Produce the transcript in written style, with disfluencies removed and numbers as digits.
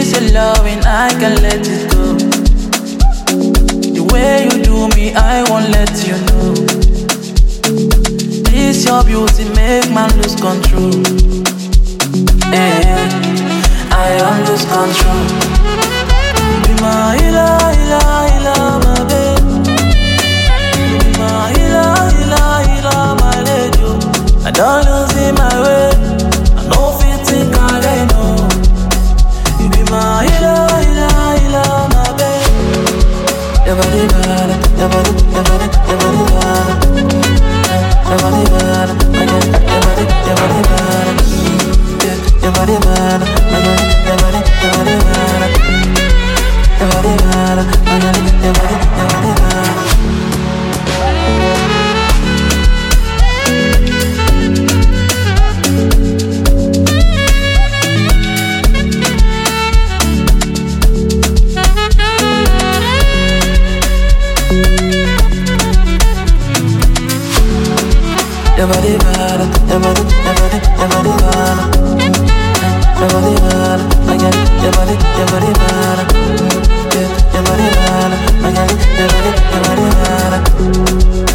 This your loving, I can let it go. The way you do me, I won't let you know. This your beauty make man lose control. Yeah, I don't lose control. Be my healer, healer, healer, my babe. Be my healer, healer, healer, my lady. I don't lose in my way. I know fit think I know. You be my healer, healer, healer, my babe. Your body bad, your body, your body, your body bad. Your body bad, my girl. Your body bad. Your body bad, my girl. Your body bad. Your body bad, my girl. Your body bad. Your body bad, your body, your body, your body bad. Your body bad, my girl. Your body bad. Your body bad, my girl. Your body bad.